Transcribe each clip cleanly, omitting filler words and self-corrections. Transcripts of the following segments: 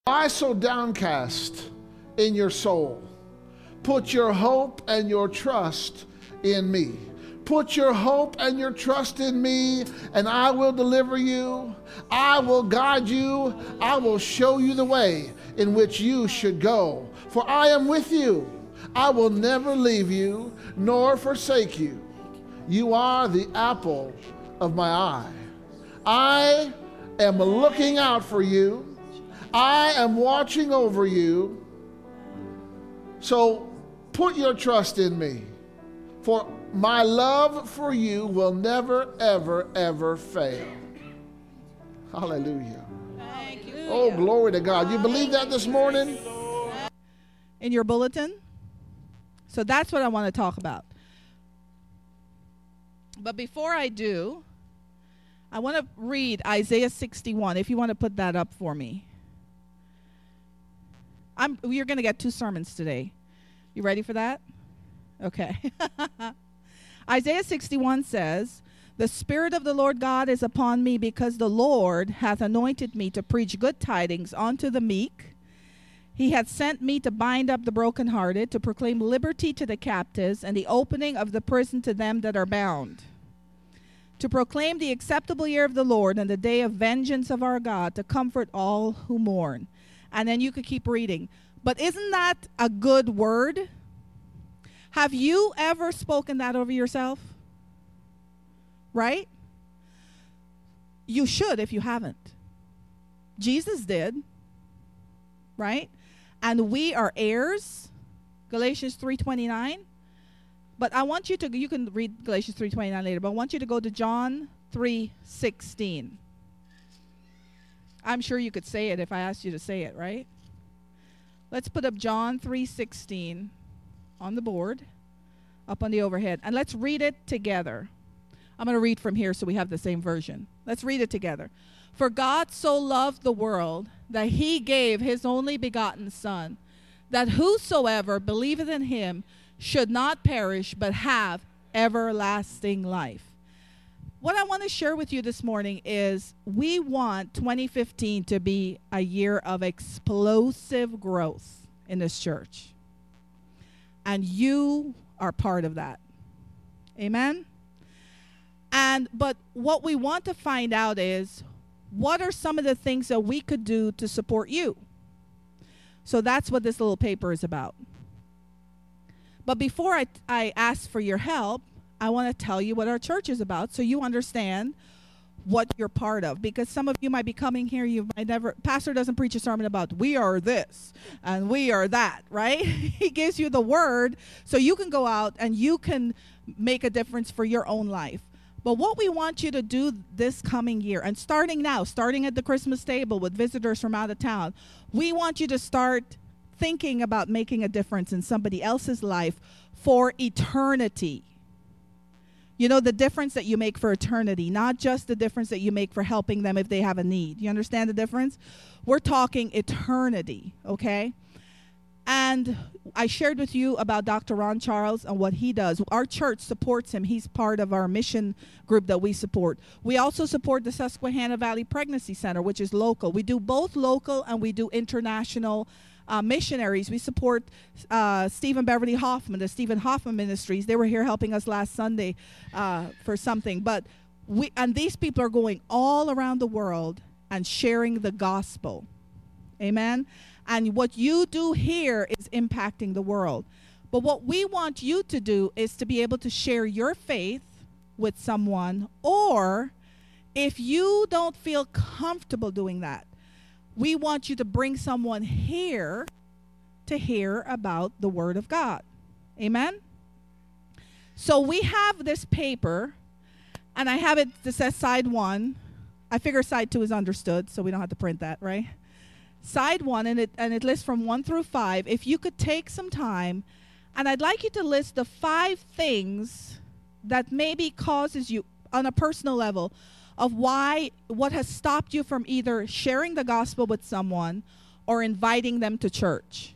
Why so downcast in your soul? Put your hope and your trust in me. Put your hope and your trust in me, and I will deliver you. I will guide you. I will show you the way in which you should go. For I am with you. I will never leave you nor forsake you. You are the apple of my eye. I am looking out for you. I am watching over you. So put your trust in me, for my love for you will never, ever, ever fail. Hallelujah. Thank you. Oh, glory to God. You believe that this morning? In your bulletin? So that's what I want to talk about. But before I do, I want to read Isaiah 61, if you want to put that up for me. You're going to get 2 sermons today. You ready for that? Okay. Isaiah 61 says, "The Spirit of the Lord God is upon me, because the Lord hath anointed me to preach good tidings unto the meek. He hath sent me to bind up the brokenhearted, to proclaim liberty to the captives, and the opening of the prison to them that are bound, to proclaim the acceptable year of the Lord and the day of vengeance of our God, to comfort all who mourn." And then you could keep reading. But isn't that a good word? Have you ever spoken that over yourself? Right? You should if you haven't. Jesus did. Right? And we are heirs. Galatians 3:29. But I want you to, you can read Galatians 3:29 later, but I want you to go to John 3:16. I'm sure you could say it if I asked you to say it, right? Let's put up John 3:16 on the board, up on the overhead, and let's read it together. I'm going to read from here so we have the same version. Let's read it together. "For God so loved the world that he gave his only begotten Son, that whosoever believeth in him should not perish but have everlasting life." What I want to share with you this morning is we want 2015 to be a year of explosive growth in this church. And you are part of that. Amen? But what we want to find out is, what are some of the things that we could do to support you? So that's what this little paper is about. But before I ask for your help, I want to tell you what our church is about so you understand what you're part of. Because some of you might be coming here, you might never, pastor doesn't preach a sermon about we are this and we are that, right? He gives you the word so you can go out and you can make a difference for your own life. But what we want you to do this coming year, and starting now, starting at the Christmas table with visitors from out of town, we want you to start thinking about making a difference in somebody else's life for eternity. You know, the difference that you make for eternity, not just the difference that you make for helping them if they have a need. You understand the difference? We're talking eternity, okay? And I shared with you about Dr. Ron Charles and what he does. Our church supports him. He's part of our mission group that we support. We also support the Susquehanna Valley Pregnancy Center, which is local. We do both local and we do international missionaries. We support Stephen Beverly Hoffman, the Stephen Hoffman Ministries. They were here helping us last Sunday for something. But these people are going all around the world and sharing the gospel. Amen? And what you do here is impacting the world. But what we want you to do is to be able to share your faith with someone, or if you don't feel comfortable doing that, we want you to bring someone here to hear about the Word of God. Amen? So we have this paper, and I have it that says side 1. I figure side 2 is understood, so we don't have to print that, right? Side 1, and it lists from 1 through 5. If you could take some time, and I'd like you to list the 5 things that maybe causes you, on a personal level, of what has stopped you from either sharing the gospel with someone or inviting them to church.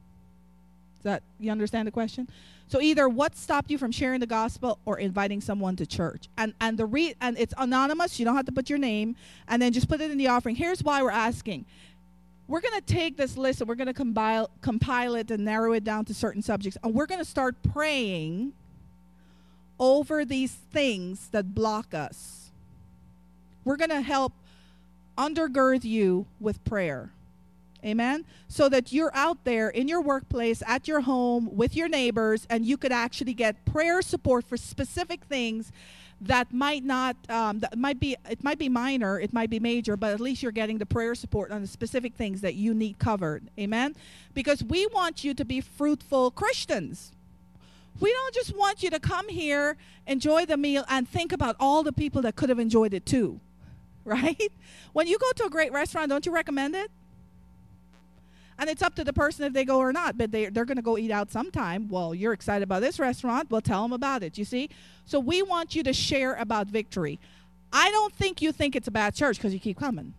You understand the question? So either what stopped you from sharing the gospel or inviting someone to church. And it's anonymous. You don't have to put your name. And then just put it in the offering. Here's why we're asking. we're going to take this list and we're going to compile it and narrow it down to certain subjects. And we're going to start praying over these things that block us. We're going to help undergird you with prayer. Amen? So that you're out there in your workplace, at your home, with your neighbors, and you could actually get prayer support for specific things that might not, it might be minor, it might be major, but at least you're getting the prayer support on the specific things that you need covered. Amen? Because we want you to be fruitful Christians. We don't just want you to come here, enjoy the meal, and think about all the people that could have enjoyed it too. Right? When you go to a great restaurant, don't you recommend it? And it's up to the person if they go or not, but they're going to go eat out sometime. Well, you're excited about this restaurant. Well, tell them about it, you see? So we want you to share about Victory. I don't think you think it's a bad church because you keep coming.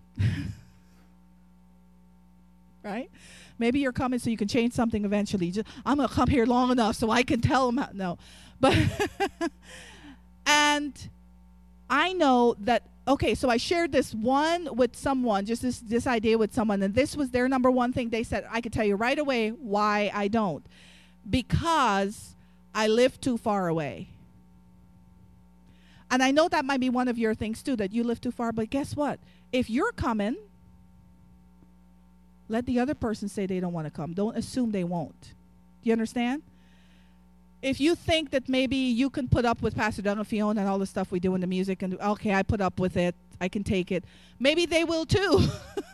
Right? Maybe you're coming so you can change something eventually. I'm going to come here long enough so I can tell them how. No. But and I know that, okay, so I shared this one with someone, just this idea with someone, and this was their number one thing. They said, I could tell you right away why I don't. Because I live too far away. And I know that might be one of your things too, that you live too far, but guess what? If you're coming, let the other person say they don't want to come. Don't assume they won't. Do you understand? If you think that maybe you can put up with Pastor Doug and Fiona and all the stuff we do in the music, and okay, I put up with it, I can take it. Maybe they will too.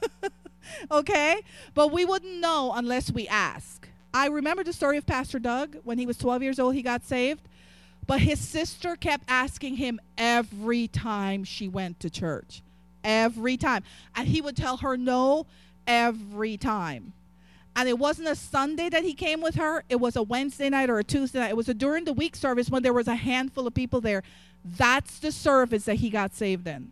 Okay? But we wouldn't know unless we ask. I remember the story of Pastor Doug. When he was 12 years old, he got saved. But his sister kept asking him every time she went to church. Every time. And he would tell her no every time. And it wasn't a Sunday that he came with her. It was a Wednesday night or a Tuesday night. It was a during the week service when there was a handful of people there. That's the service that he got saved in.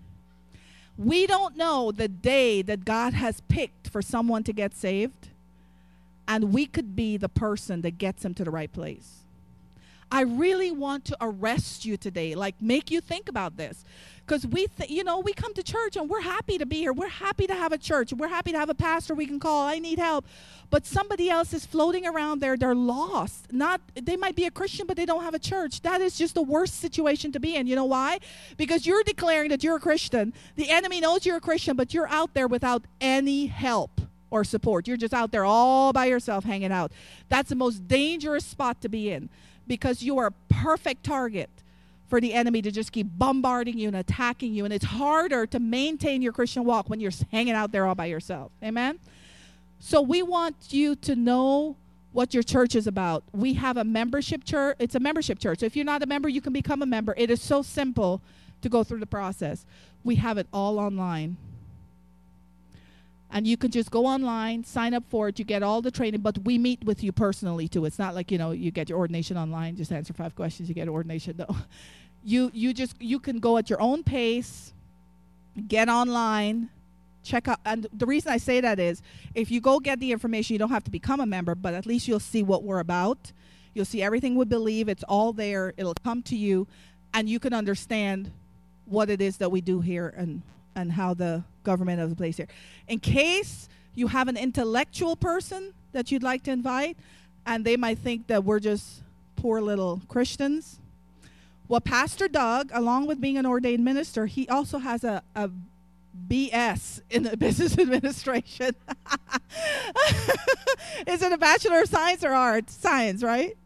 We don't know the day that God has picked for someone to get saved. And we could be the person that gets him to the right place. I really want to arrest you today, like make you think about this. Because we come to church and we're happy to be here. We're happy to have a church. We're happy to have a pastor we can call. I need help. But somebody else is floating around there. They're lost. They might be a Christian, but they don't have a church. That is just the worst situation to be in. You know why? Because you're declaring that you're a Christian. The enemy knows you're a Christian, but you're out there without any help or support. You're just out there all by yourself hanging out. That's the most dangerous spot to be in, because you are a perfect target for the enemy to just keep bombarding you and attacking you. And it's harder to maintain your Christian walk when you're hanging out there all by yourself. Amen? So we want you to know what your church is about. We have a membership church. It's a membership church. So if you're not a member, you can become a member. It is so simple to go through the process. We have it all online. And you can just go online, sign up for it. You get all the training, but we meet with you personally too. It's not like, you get your ordination online, just answer 5 questions, you get ordination. No. You can go at your own pace, get online, check out. And the reason I say that is if you go get the information, you don't have to become a member, but at least you'll see what we're about. You'll see everything we believe. It's all there. It'll come to you, and you can understand what it is that we do here and how the government of the place here. In case you have an intellectual person that you'd like to invite, and they might think that we're just poor little Christians. Well, Pastor Doug, along with being an ordained minister, he also has a BS in the business administration. Is it a Bachelor of Science or Arts? Science, right?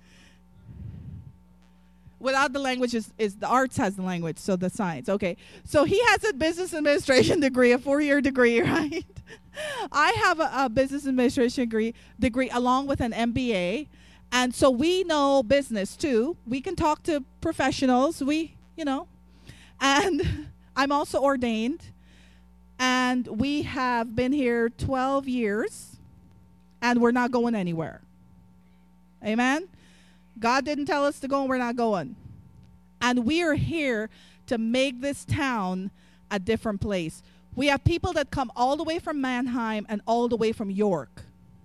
Without the language is the arts has the language, so the science. Okay. So he has a business administration degree, a 4-year degree, right? I have a business administration degree along with an MBA. And so we know business too. We can talk to professionals. And I'm also ordained. And we have been here 12 years. And we're not going anywhere. Amen? God didn't tell us to go, and we're not going. And we are here to make this town a different place. We have people that come all the way from Mannheim and all the way from York.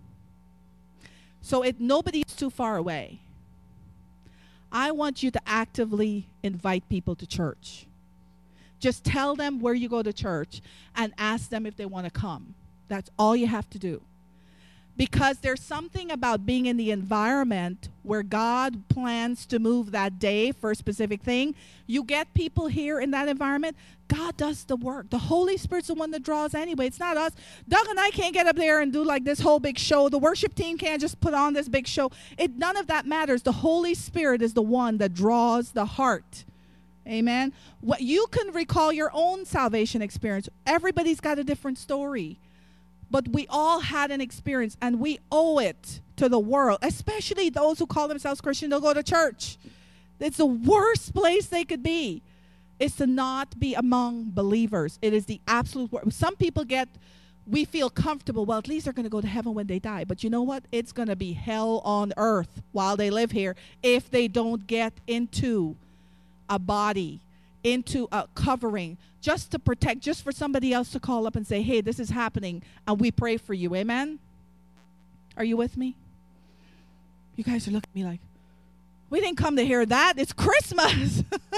So nobody's too far away. I want you to actively invite people to church. Just tell them where you go to church and ask them if they want to come. That's all you have to do. Because there's something about being in the environment where God plans to move that day for a specific thing. You get people here in that environment, God does the work. The Holy Spirit's the one that draws anyway. It's not us. Doug and I can't get up there and do like this whole big show. The worship team can't just put on this big show. None of that matters. The Holy Spirit is the one that draws the heart. Amen. What you can recall your own salvation experience. Everybody's got a different story. But we all had an experience, and we owe it to the world, especially those who call themselves Christian. They'll go to church. It's the worst place they could be, is to not be among believers. It is the absolute worst. Some people we feel comfortable. Well, at least they're going to go to heaven when they die. But you know what? It's going to be hell on earth while they live here if they don't get into a body, into a covering, just to protect, just for somebody else to call up and say, hey, this is happening, and we pray for you. Amen? Are you with me? You guys are looking at me like, we didn't come to hear that. It's Christmas.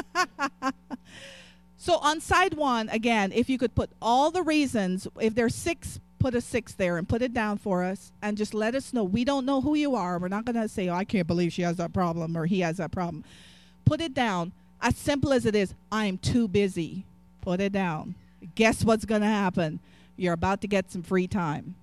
So on side 1, again, if you could put all the reasons, if there's 6, put a 6 there and put it down for us and just let us know. We don't know who you are. We're not going to say, oh, I can't believe she has that problem or he has that problem. Put it down. As simple as it is, I'm too busy. Put it down. Guess what's going to happen? You're about to get some free time.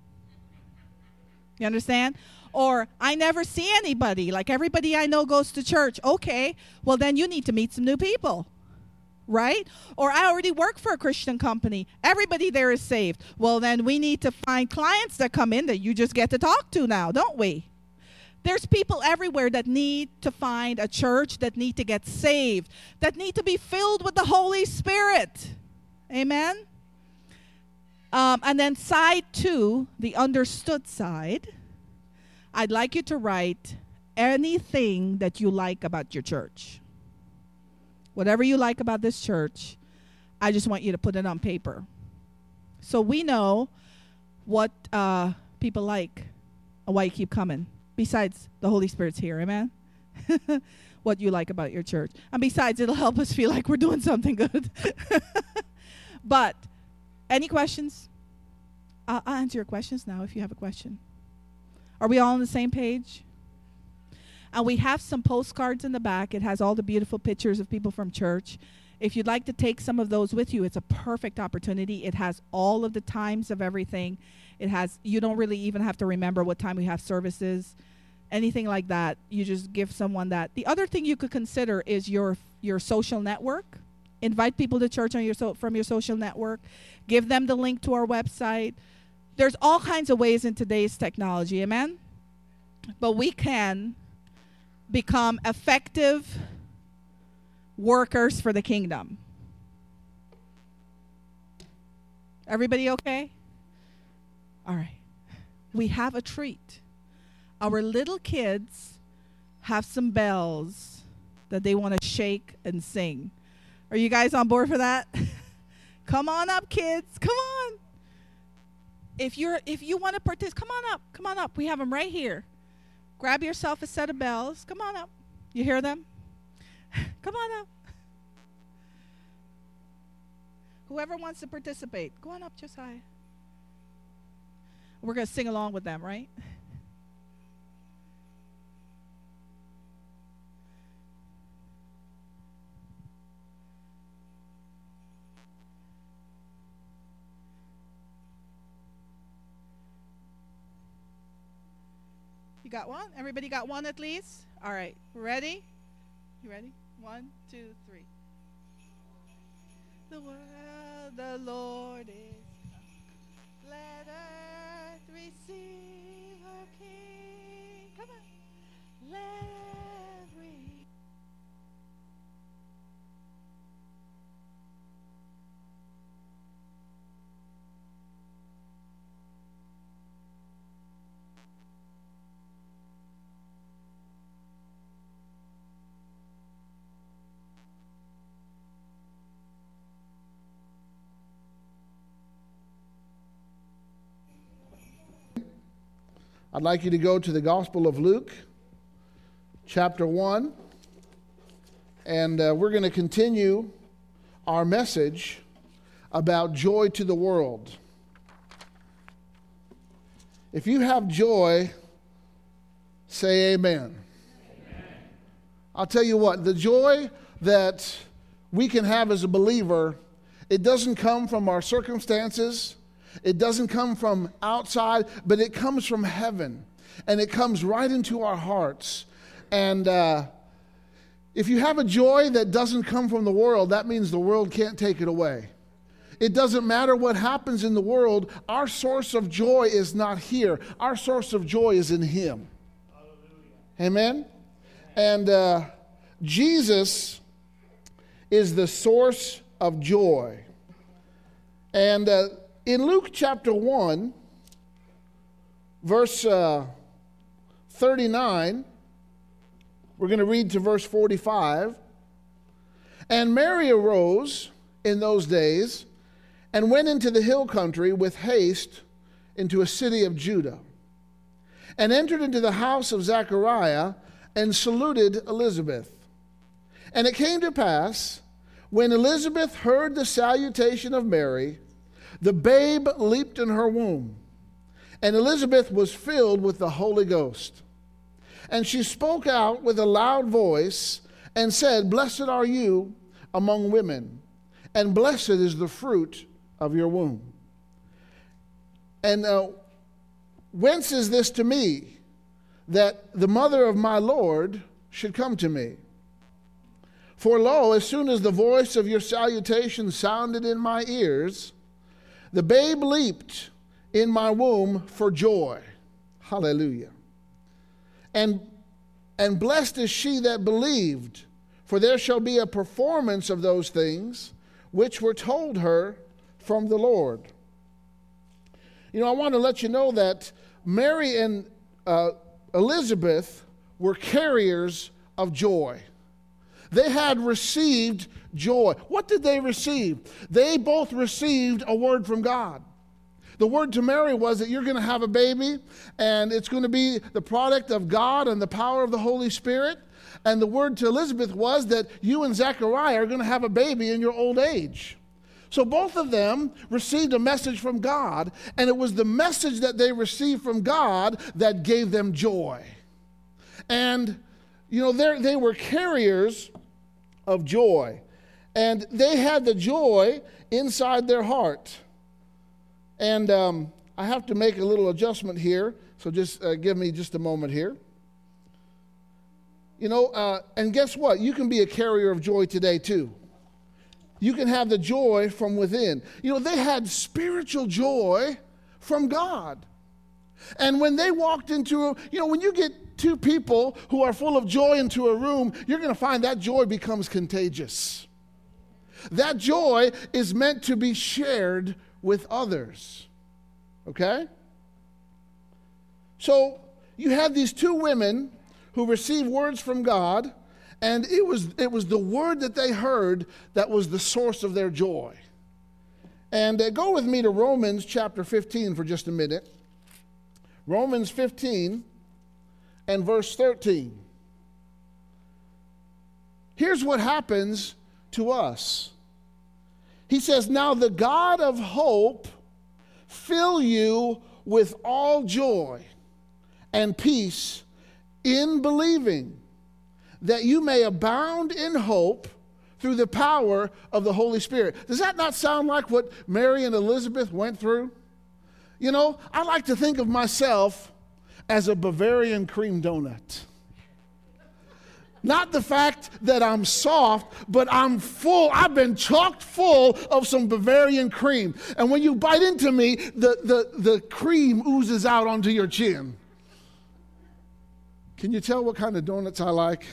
You understand? Or, I never see anybody. Like, everybody I know goes to church. Okay, well, then you need to meet some new people. Right? Or, I already work for a Christian company. Everybody there is saved. Well, then we need to find clients that come in that you just get to talk to now, don't we? There's people everywhere that need to find a church, that need to get saved, that need to be filled with the Holy Spirit. Amen? And then side 2, the understood side, I'd like you to write anything that you like about your church. Whatever you like about this church, I just want you to put it on paper. So we know what people like and why you keep coming. Besides, the Holy Spirit's here, amen? What you like about your church. And besides, it'll help us feel like we're doing something good. But, any questions? I'll answer your questions now if you have a question. Are we all on the same page? And we have some postcards in the back. It has all the beautiful pictures of people from church. If you'd like to take some of those with you, it's a perfect opportunity. It has all of the times of everything. You don't really even have to remember what time we have services, anything like that. You just give someone that. The other thing you could consider is your social network. Invite people to church from your social network. Give them the link to our website. There's all kinds of ways in today's technology, amen? But we can become effective workers for the kingdom. Everybody okay? All right. We have a treat. Our little kids have some bells that they want to shake and sing. Are you guys on board for that? Come on up, kids. Come on. If you want to participate, come on up. Come on up. We have them right here. Grab yourself a set of bells. Come on up. You hear them? Come on up. Whoever wants to participate, go on up, Josiah. We're going to sing along with them, right? You got one? Everybody got one at least? All right. Ready? You ready? 1, 2, 3. The world, the Lord is come. Let earth receive her King. Come on. Let every I'd like you to go to the Gospel of Luke, chapter 1, and we're going to continue our message about joy to the world. If you have joy, say amen. I'll tell you what, the joy that we can have as a believer, it doesn't come from our circumstances. It doesn't come from outside, but it comes from heaven. And it comes right into our hearts. And if you have a joy that doesn't come from the world, that means the world can't take it away. It doesn't matter what happens in the world. Our source of joy is not here. Our source of joy is in Him. Amen? And Jesus is the source of joy. And in Luke chapter 1, verse 39, we're going to read to verse 45. And Mary arose in those days and went into the hill country with haste into a city of Judah, and entered into the house of Zechariah, and saluted Elizabeth. And it came to pass, when Elizabeth heard the salutation of Mary, the babe leaped in her womb, and Elizabeth was filled with the Holy Ghost. And she spoke out with a loud voice, and said, Blessed are you among women, and blessed is the fruit of your womb. And whence is this to me, that the mother of my Lord should come to me? For lo, as soon as the voice of your salutation sounded in my ears, the babe leaped in my womb for joy. Hallelujah. And blessed is she that believed, for there shall be a performance of those things which were told her from the Lord. You know, I want to let you know that Mary and Elizabeth were carriers of joy. They had received joy. What did they receive? They both received a word from God. The word to Mary was that you're going to have a baby, and it's going to be the product of God and the power of the Holy Spirit. And the word to Elizabeth was that you and Zechariah are going to have a baby in your old age. So both of them received a message from God, and it was the message that they received from God that gave them joy. And, you know, they were carriers of joy, and they had the joy inside their heart. And I have to make a little adjustment here, so just give me just a moment here. You know, and guess what? You can be a carrier of joy today too. You can have the joy from within. You know, they had spiritual joy from God. And when they walked into, when you get two people who are full of joy into a room, you're going to find that joy becomes contagious. That joy is meant to be shared with others. Okay? So you had these two women who received words from God, and it was the word that they heard that was the source of their joy. And go with me to Romans chapter 15 for just a minute. Romans 15 and verse 13. Here's what happens to us. He says, now the God of hope fill you with all joy and peace in believing, that you may abound in hope through the power of the Holy Spirit. Does that not sound like what Mary and Elizabeth went through? You know, I like to think of myself as a Bavarian cream donut. Not the fact that I'm soft, but I'm full. I've been chock full of some Bavarian cream. And when you bite into me, the cream oozes out onto your chin. Can you tell what kind of donuts I like?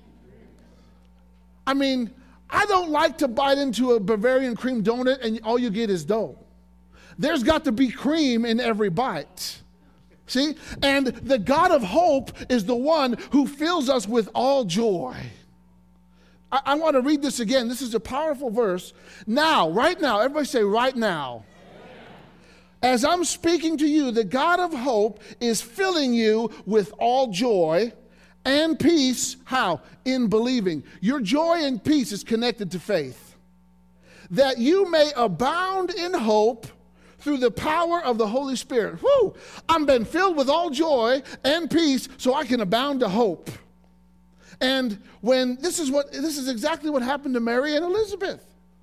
I mean, I don't like to bite into a Bavarian cream donut and all you get is dough. There's got to be cream in every bite. See? And the God of hope is the one who fills us with all joy. I want to read this again. This is a powerful verse. Now, right now, everybody say right now. As I'm speaking to you, the God of hope is filling you with all joy and peace. How? In believing. Your joy and peace is connected to faith. That you may abound in hope through the power of the Holy Spirit. Whew! I'm been filled with all joy and peace so I can abound to hope. And when this is exactly what happened to Mary and Elizabeth.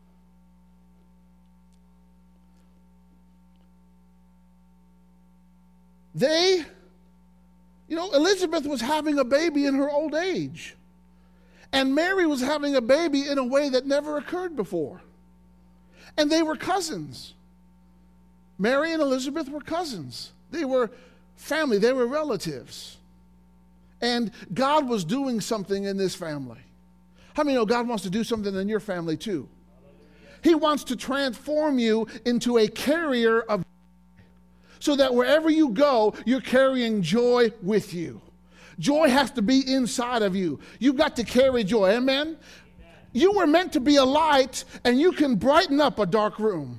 Elizabeth was having a baby in her old age. And Mary was having a baby in a way that never occurred before. And they were cousins. Mary and Elizabeth were cousins. They were family. They were relatives. And God was doing something in this family. How many know God wants to do something in your family too? He wants to transform you into a carrier of joy, so that wherever you go, you're carrying joy with you. Joy has to be inside of you. You've got to carry joy. Amen? You were meant to be a light, and you can brighten up a dark room.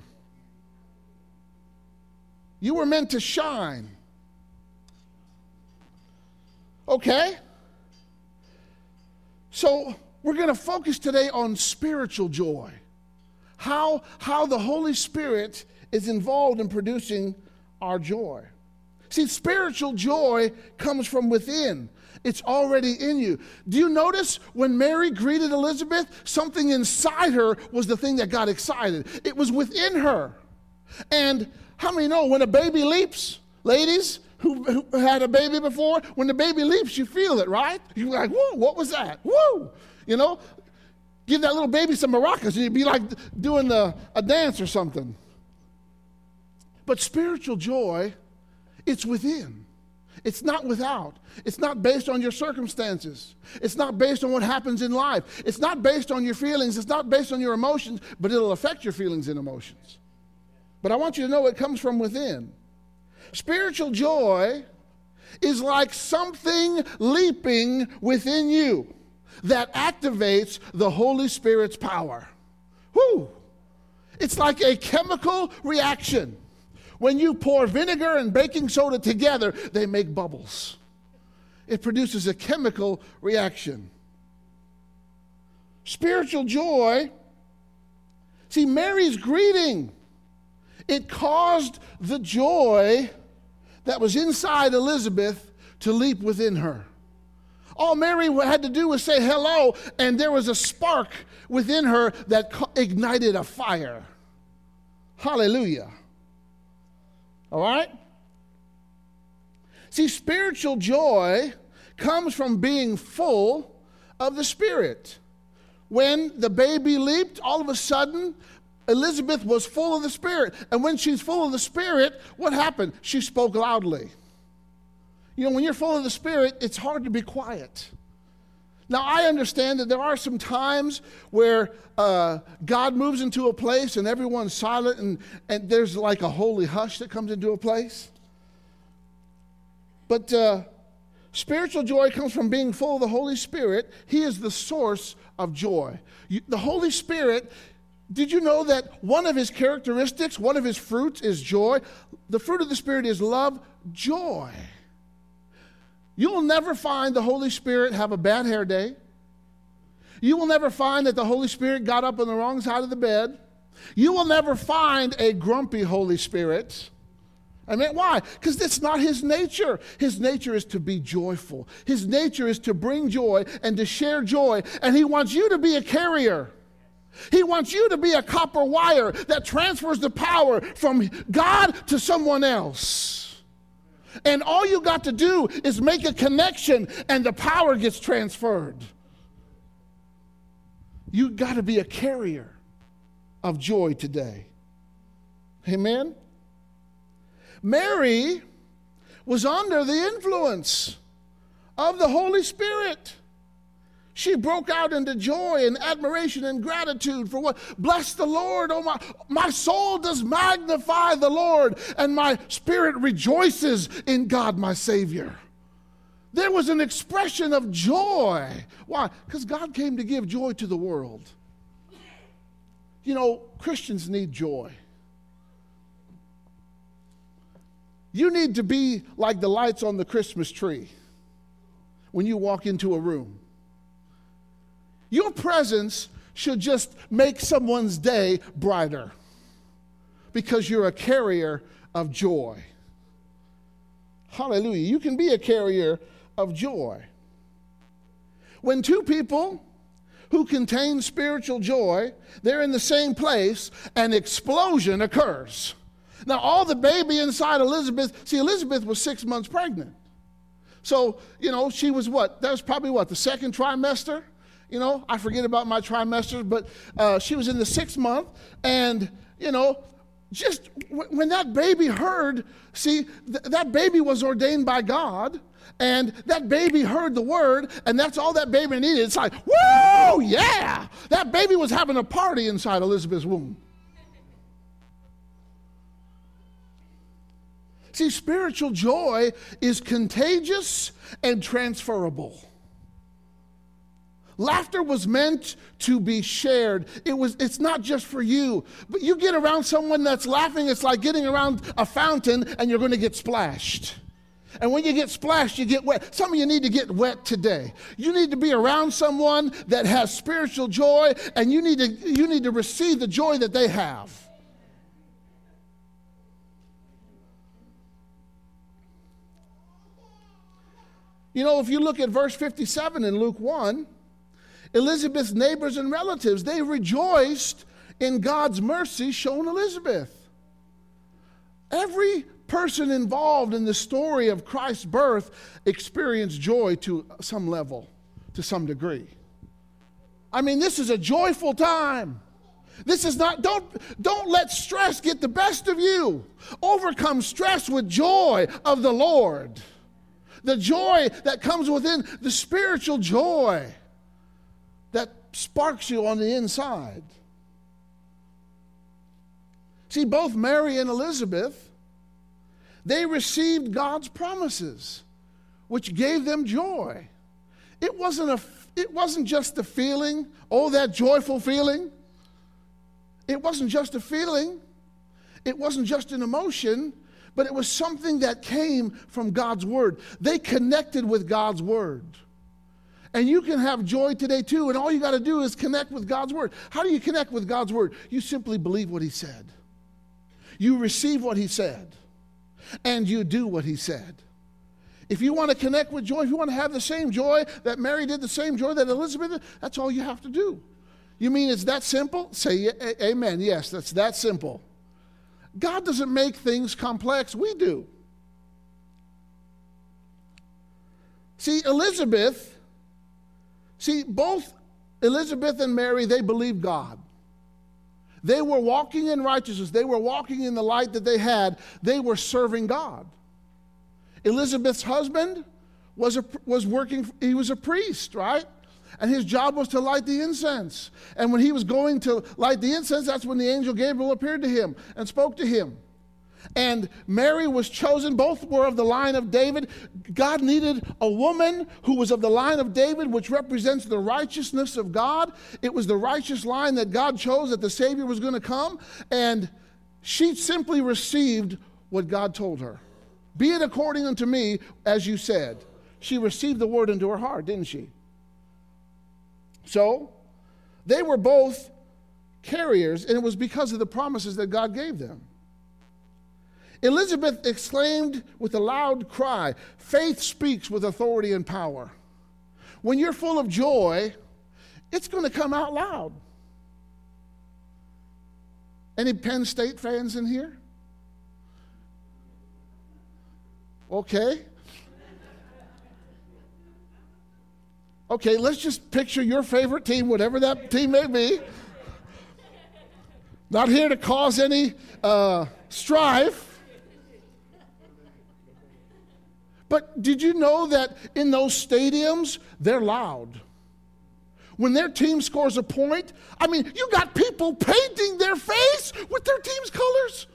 You were meant to shine. Okay? So we're going to focus today on spiritual joy. How the Holy Spirit is involved in producing our joy. See, spiritual joy comes from within. It's already in you. Do you notice when Mary greeted Elizabeth, something inside her was the thing that got excited? It was within her. And how many know when a baby leaps, ladies who had a baby before, when the baby leaps, you feel it, right? You're like, whoa, what was that? Whoa! Give that little baby some maracas, and you'd be like doing a dance or something. But spiritual joy, it's within. It's not without. It's not based on your circumstances. It's not based on what happens in life. It's not based on your feelings. It's not based on your emotions, but it'll affect your feelings and emotions. But I want you to know it comes from within. Spiritual joy is like something leaping within you that activates the Holy Spirit's power. Whew! It's like a chemical reaction. When you pour vinegar and baking soda together, they make bubbles. It produces a chemical reaction. Spiritual joy, see, Mary's greeting, it caused the joy that was inside Elizabeth to leap within her. All Mary had to do was say hello, and there was a spark within her that ignited a fire. Hallelujah. All right? See, spiritual joy comes from being full of the Spirit. When the baby leaped, all of a sudden, Elizabeth was full of the Spirit. And when she's full of the Spirit, what happened? She spoke loudly. When you're full of the Spirit, it's hard to be quiet. Now, I understand that there are some times where God moves into a place and everyone's silent and there's like a holy hush that comes into a place. But spiritual joy comes from being full of the Holy Spirit. He is the source of joy. The Holy Spirit, did you know that one of his characteristics, one of his fruits is joy? The fruit of the Spirit is love, joy. You'll never find the Holy Spirit have a bad hair day. You will never find that the Holy Spirit got up on the wrong side of the bed. You will never find a grumpy Holy Spirit. Why? Because that's not his nature. His nature is to be joyful. His nature is to bring joy and to share joy. And he wants you to be a carrier. He wants you to be a copper wire that transfers the power from God to someone else. And all you got to do is make a connection and the power gets transferred. You got to be a carrier of joy today. Amen? Mary was under the influence of the Holy Spirit. She broke out into joy and admiration and gratitude for what? Bless the Lord, oh my soul does magnify the Lord, and my spirit rejoices in God my Savior. There was an expression of joy. Why? Because God came to give joy to the world. Christians need joy. You need to be like the lights on the Christmas tree when you walk into a room. Your presence should just make someone's day brighter. because you're a carrier of joy. Hallelujah. You can be a carrier of joy. When two people who contain spiritual joy, they're in the same place, an explosion occurs. Now, all the baby inside Elizabeth, see, Elizabeth was 6 months pregnant. So, she was what? That was probably what, the second trimester? I forget about my trimesters, but she was in the 6th month. And, just when that baby heard, see, that baby was ordained by God. And that baby heard the word, and that's all that baby needed. It's like, whoa, yeah! That baby was having a party inside Elizabeth's womb. See, spiritual joy is contagious and transferable. Laughter was meant to be shared. It's not just for you, but you get around someone that's laughing, it's like getting around a fountain and you're going to get splashed. And when you get splashed, you get wet. Some of you need to get wet today. You need to be around someone that has spiritual joy, and you need to receive the joy that they have. If you look at verse 57 in Luke 1, Elizabeth's neighbors and relatives, they rejoiced in God's mercy shown Elizabeth. Every person involved in the story of Christ's birth experienced joy to some level, to some degree. I mean, this is a joyful time. This is not, don't let stress get the best of you. Overcome stress with joy of the Lord. The joy that comes within, the spiritual joy that sparks you on the inside. See, both Mary and Elizabeth, they received God's promises, which gave them joy. It wasn't just a feeling, that joyful feeling. It wasn't just a feeling. It wasn't just an emotion, but it was something that came from God's word. They connected with God's word. And you can have joy today too, and all you got to do is connect with God's word. How do you connect with God's word? You simply believe what he said. You receive what he said. And you do what he said. If you want to connect with joy, if you want to have the same joy that Mary did, the same joy that Elizabeth did, that's all you have to do. You mean it's that simple? Say amen. Yes, that's that simple. God doesn't make things complex. We do. See, both Elizabeth and Mary, they believed God. They were walking in righteousness. They were walking in the light that they had. They were serving God. Elizabeth's husband was working, he was a priest, right? And his job was to light the incense. And when he was going to light the incense, that's when the angel Gabriel appeared to him and spoke to him. And Mary was chosen. Both were of the line of David. God needed a woman who was of the line of David, which represents the righteousness of God. It was the righteous line that God chose, that the Savior was going to come. And she simply received what God told her. Be it according unto me, as you said. She received the word into her heart, didn't she? So, they were both carriers, and it was because of the promises that God gave them. Elizabeth exclaimed with a loud cry, faith speaks with authority and power. When you're full of joy, it's going to come out loud. Any Penn State fans in here? Okay. Okay, let's just picture your favorite team, whatever that team may be. Not here to cause any strife. But did you know that in those stadiums, they're loud? When their team scores a point, I mean, you got people painting their face with their team's colors.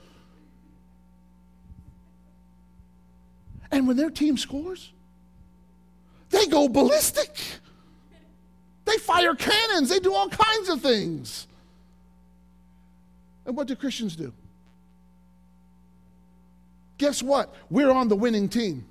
And when their team scores, they go ballistic. They fire cannons. They do all kinds of things. And what do Christians do? Guess what? We're on the winning team.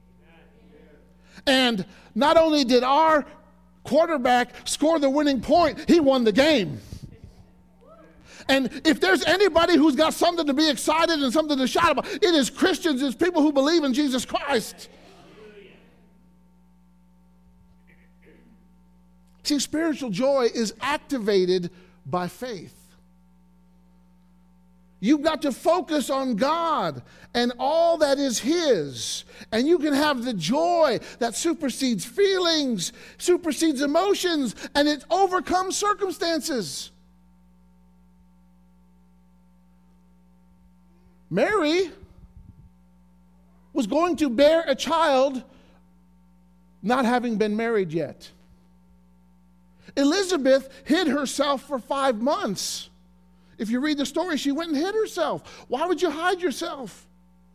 And not only did our quarterback score the winning point, he won the game. And if there's anybody who's got something to be excited and something to shout about, it is Christians, it's people who believe in Jesus Christ. See, spiritual joy is activated by faith. You've got to focus on God and all that is His. And you can have the joy that supersedes feelings, supersedes emotions, and it overcomes circumstances. Mary was going to bear a child not having been married yet. Elizabeth hid herself for 5 months. If you read the story, she went and hid herself. Why would you hide yourself?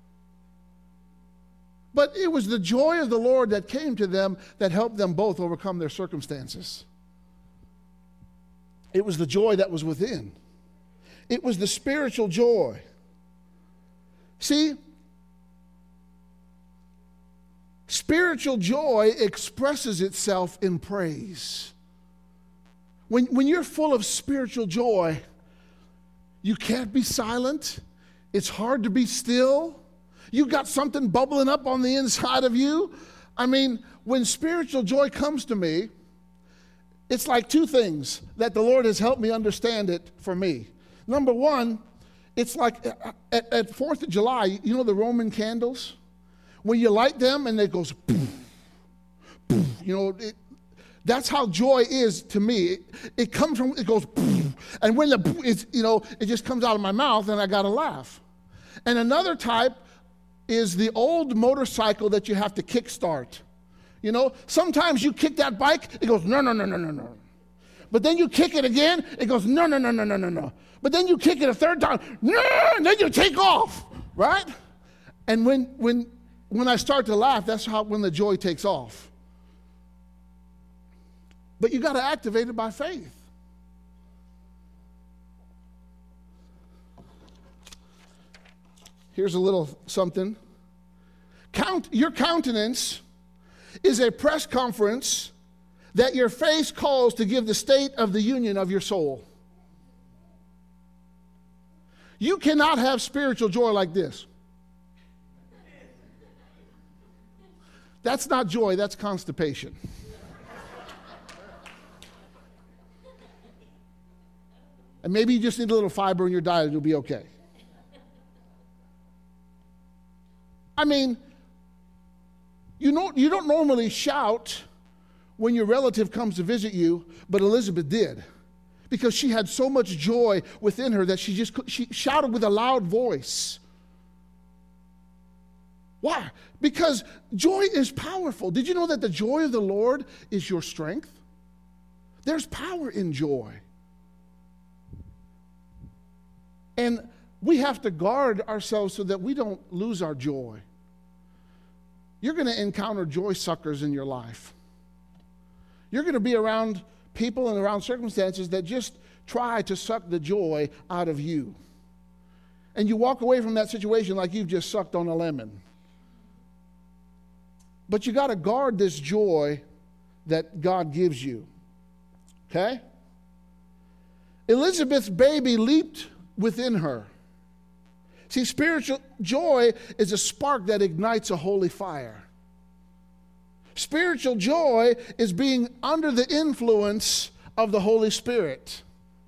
But it was the joy of the Lord that came to them that helped them both overcome their circumstances. It was the joy that was within. It was the spiritual joy. See, spiritual joy expresses itself in praise. When you're full of spiritual joy, you can't be silent. It's hard to be still. You got something bubbling up on the inside of you. I mean, when spiritual joy comes to me, it's like two things that the Lord has helped me understand it for me. Number one, it's like at 4th of July, you know the Roman candles? When you light them and it goes, boom, boom, you know, that's how joy is to me. It comes from, it goes, boom, and when it's, you know, it just comes out of my mouth and I got to laugh. And another type is the old motorcycle that you have to kickstart. You know, sometimes you kick that bike, it goes, no, no, no, no, no, no. But then you kick it again, it goes, no, no, no, no, no, no, no. But then you kick it a third time, no, and then you take off, right? And when I start to laugh, that's when the joy takes off. But you got to activate it by faith. Here's a little something. Your countenance is a press conference that your face calls to give the state of the union of your soul. You cannot have spiritual joy like this. That's not joy, that's constipation. And maybe you just need a little fiber in your diet and you'll be okay. I mean, you don't normally shout when your relative comes to visit you, but Elizabeth did. Because she had so much joy within her that she shouted with a loud voice. Why? Because joy is powerful. Did you know that the joy of the Lord is your strength? There's power in joy. And we have to guard ourselves so that we don't lose our joy. You're going to encounter joy suckers in your life. You're going to be around people and around circumstances that just try to suck the joy out of you. And you walk away from that situation like you've just sucked on a lemon. But you got to guard this joy that God gives you. Okay? Elizabeth's baby leaped within her. See, spiritual joy is a spark that ignites a holy fire. Spiritual joy is being under the influence of the Holy Spirit.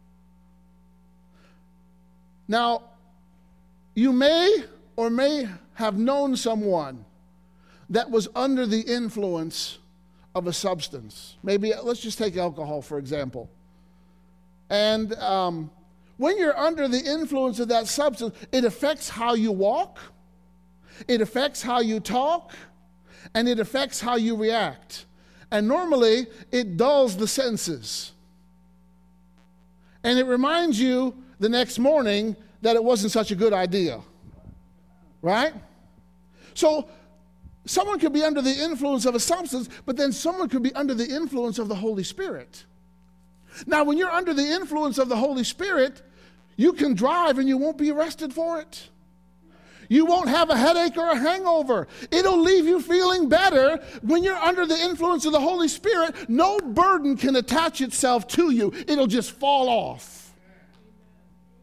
Now, you may or may have known someone that was under the influence of a substance. Maybe, let's just take alcohol, for example. And when you're under the influence of that substance, it affects how you walk, it affects how you talk, and it affects how you react. And normally, it dulls the senses. And it reminds you the next morning that it wasn't such a good idea. Right? So, someone could be under the influence of a substance, but then someone could be under the influence of the Holy Spirit. Now, when you're under the influence of the Holy Spirit, you can drive and you won't be arrested for it. You won't have a headache or a hangover. It'll leave you feeling better. When you're under the influence of the Holy Spirit, no burden can attach itself to you. It'll just fall off.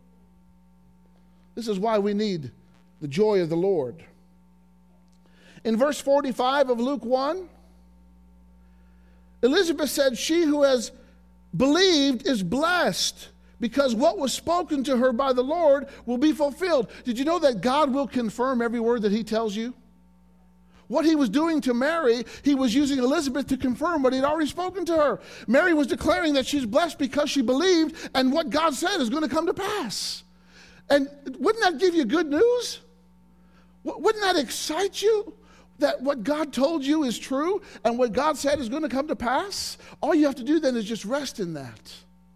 This is why we need the joy of the Lord. In verse 45 of Luke 1, Elizabeth said, she who has believed is blessed, because what was spoken to her by the Lord will be fulfilled. Did you know that God will confirm every word that he tells you? What he was doing to Mary, he was using Elizabeth to confirm what he'd already spoken to her. Mary was declaring that she's blessed because she believed, and what God said is going to come to pass. And wouldn't that give you good news? Wouldn't that excite you? That what God told you is true, and what God said is going to come to pass? All you have to do then is just rest in that.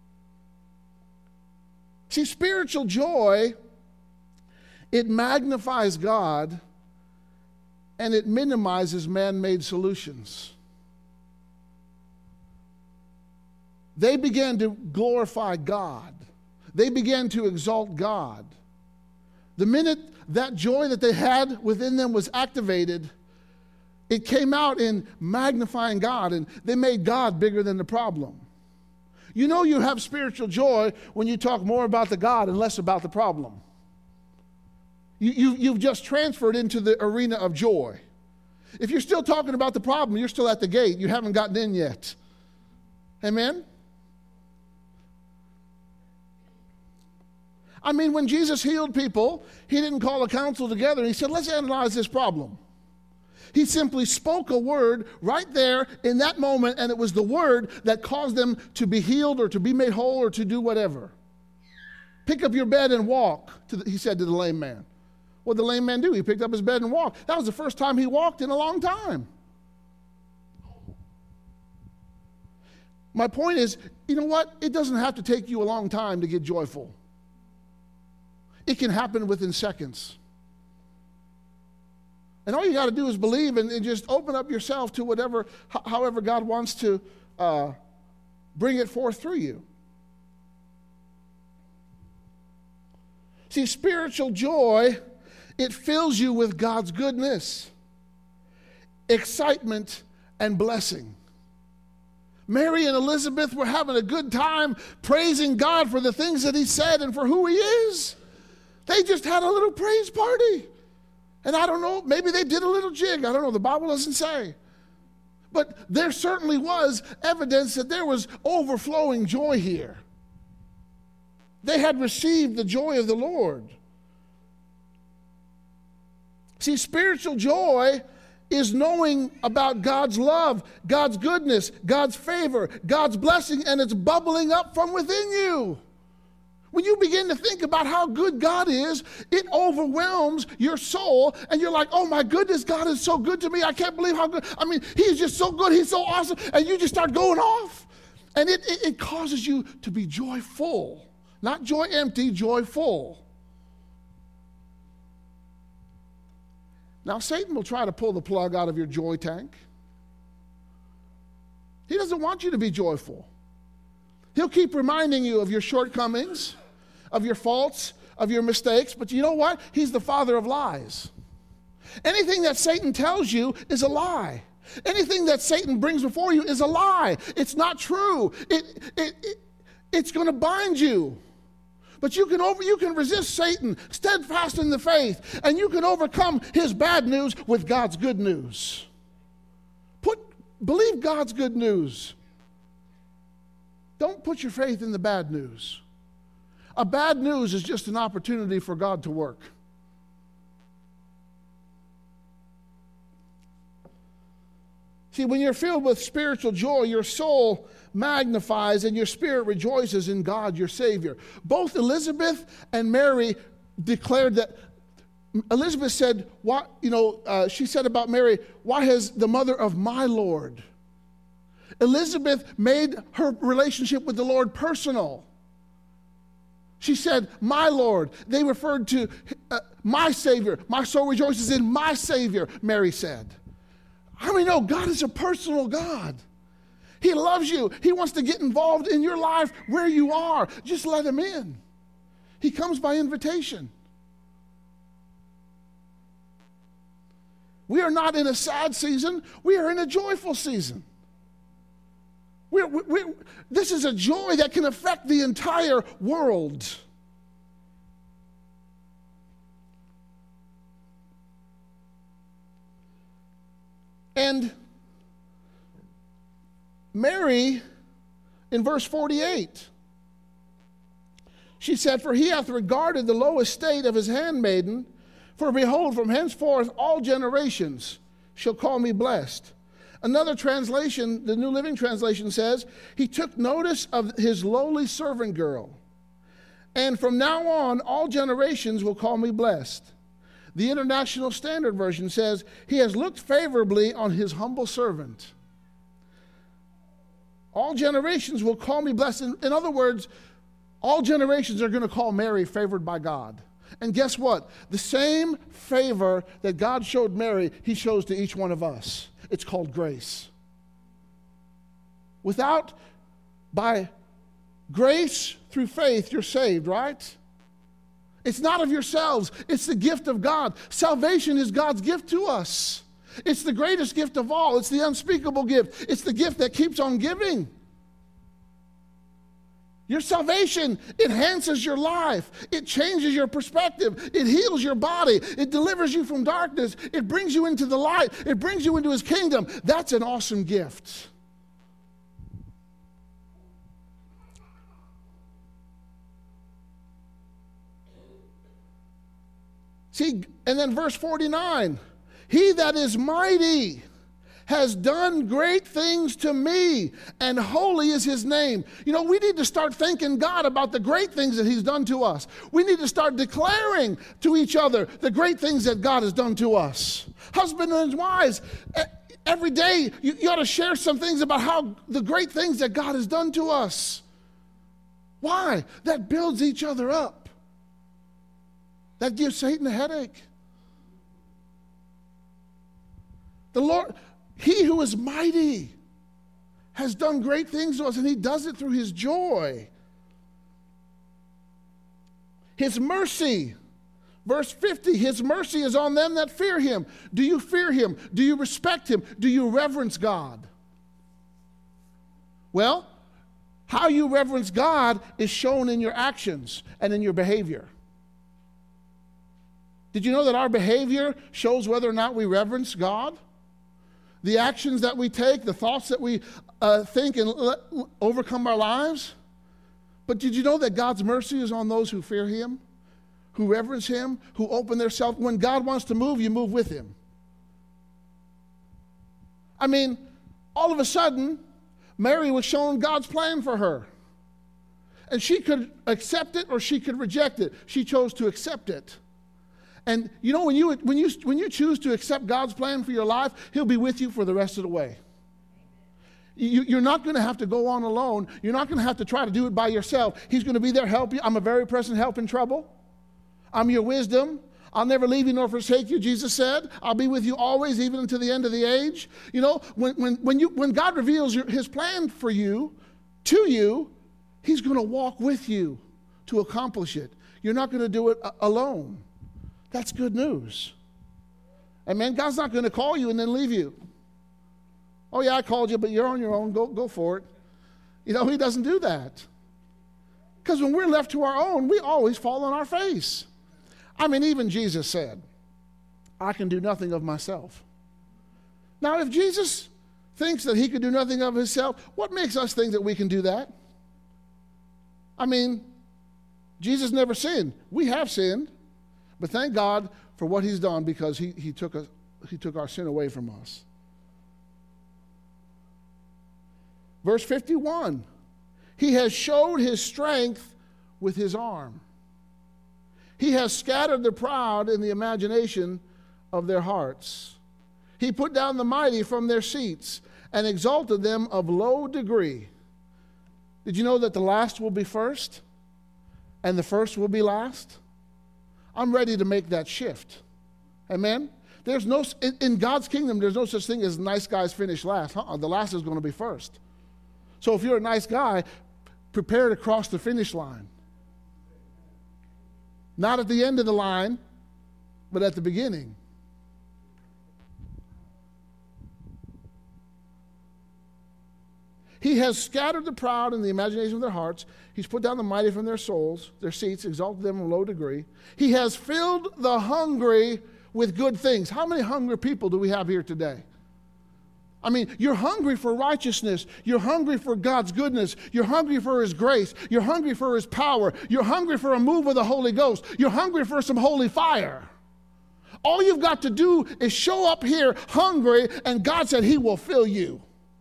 See, spiritual joy, it magnifies God and it minimizes man-made solutions. They began to glorify God. They began to exalt God. The minute that joy that they had within them was activated, it came out in magnifying God, and they made God bigger than the problem. You know you have spiritual joy when you talk more about the God and less about the problem. You've just transferred into the arena of joy. If you're still talking about the problem, you're still at the gate. You haven't gotten in yet. Amen? I mean, when Jesus healed people, he didn't call a council together. He said, let's analyze this problem. He simply spoke a word right there in that moment, and it was the word that caused them to be healed or to be made whole or to do whatever. Pick up your bed and walk, he said to the lame man. What did the lame man do? He picked up his bed and walked. That was the first time he walked in a long time. My point is, you know what? It doesn't have to take you a long time to get joyful. It can happen within seconds. And all you got to do is believe and just open up yourself to whatever, however God wants to bring it forth through you. See, spiritual joy, it fills you with God's goodness, excitement, and blessing. Mary and Elizabeth were having a good time praising God for the things that he said and for who he is. They just had a little praise party. And I don't know, maybe they did a little jig. I don't know, the Bible doesn't say. But there certainly was evidence that there was overflowing joy here. They had received the joy of the Lord. See, spiritual joy is knowing about God's love, God's goodness, God's favor, God's blessing, and it's bubbling up from within you. When you begin to think about how good God is, it overwhelms your soul, and you're like, oh my goodness, God is so good to me. I can't believe how good. I mean, he's just so good. He's so awesome. And you just start going off. And it causes you to be joyful. Not joy empty, joyful. Now, Satan will try to pull the plug out of your joy tank. He doesn't want you to be joyful. He'll keep reminding you of your shortcomings, of your faults, of your mistakes, but you know what? He's the father of lies. Anything that Satan tells you is a lie. Anything that Satan brings before you is a lie. It's not true. It's going to bind you. But you can resist Satan, steadfast in the faith, and you can overcome his bad news with God's good news. Believe God's good news. Don't put your faith in the bad news. A bad news is just an opportunity for God to work. See, when you're filled with spiritual joy, your soul magnifies and your spirit rejoices in God, your Savior. Both Elizabeth and Mary declared that. Elizabeth said, she said about Mary, why has the mother of my Lord? Elizabeth made her relationship with the Lord personal. She said, my Lord. They referred to my Savior. My soul rejoices in my Savior, Mary said. How many know God is a personal God? He loves you. He wants to get involved in your life where you are. Just let him in. He comes by invitation. We are not in a sad season. We are in a joyful season. This is a joy that can affect the entire world. And Mary, in verse 48, she said, "For he hath regarded the low estate of his handmaiden, for behold, from henceforth all generations shall call me blessed." Another translation, the New Living Translation says, "He took notice of his lowly servant girl, and from now on all generations will call me blessed." The International Standard Version says, "He has looked favorably on his humble servant. All generations will call me blessed." In other words, all generations are going to call Mary favored by God. And guess what? The same favor that God showed Mary, he shows to each one of us. It's called grace. By grace through faith, you're saved, right? It's not of yourselves. It's the gift of God. Salvation is God's gift to us. It's the greatest gift of all. It's the unspeakable gift. It's the gift that keeps on giving. Your salvation enhances your life. It changes your perspective. It heals your body. It delivers you from darkness. It brings you into the light. It brings you into his kingdom. That's an awesome gift. See, and then verse 49, "He that is mighty has done great things to me, and holy is his name." You know, we need to start thanking God about the great things that he's done to us. We need to start declaring to each other the great things that God has done to us. Husbands and wives, every day you ought to share some things about how the great things that God has done to us. Why? That builds each other up. That gives Satan a headache. The Lord, he who is mighty, has done great things to us, and he does it through his joy. His mercy, verse 50, his mercy is on them that fear him. Do you fear him? Do you respect him? Do you reverence God? Well, how you reverence God is shown in your actions and in your behavior. Did you know that our behavior shows whether or not we reverence God? The actions that we take, the thoughts that we think and overcome our lives. But did you know that God's mercy is on those who fear him, who reverence him, who open their self? When God wants to move, you move with him. I mean, all of a sudden, Mary was shown God's plan for her. And she could accept it or she could reject it. She chose to accept it. And you know, when you choose to accept God's plan for your life, he'll be with you for the rest of the way. You're not going to have to go on alone. You're not going to have to try to do it by yourself. He's going to be there, help you. "I'm a very present help in trouble. I'm your wisdom. I'll never leave you nor forsake you," Jesus said. "I'll be with you always, even until the end of the age." You know, when God reveals his plan for you, to you, he's going to walk with you to accomplish it. You're not going to do it alone. That's good news. Amen. God's not going to call you and then leave you. "Oh yeah, I called you, but you're on your own. Go for it." You know, he doesn't do that. Because when we're left to our own, we always fall on our face. I mean, even Jesus said, "I can do nothing of myself." Now, if Jesus thinks that he could do nothing of himself, what makes us think that we can do that? I mean, Jesus never sinned. We have sinned. But thank God for what he's done, because he took our sin away from us. Verse 51, "He has showed his strength with his arm. He has scattered the proud in the imagination of their hearts. He put down the mighty from their seats and exalted them of low degree." Did you know that the last will be first and the first will be last? I'm ready to make that shift. Amen? In God's kingdom, there's no such thing as nice guys finish last. The last is going to be first. So if you're a nice guy, prepare to cross the finish line. Not at the end of the line, but at the beginning. He has scattered the proud in the imagination of their hearts. He's put down the mighty from their souls, their seats, exalted them in low degree. He has filled the hungry with good things. How many hungry people do we have here today? I mean, you're hungry for righteousness. You're hungry for God's goodness. You're hungry for His grace. You're hungry for His power. You're hungry for a move of the Holy Ghost. You're hungry for some holy fire. All you've got to do is show up here hungry, and God said He will fill you.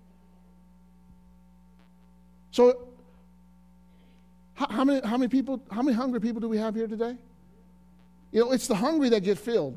So, how many hungry people do we have here today? You know, it's the hungry that get filled.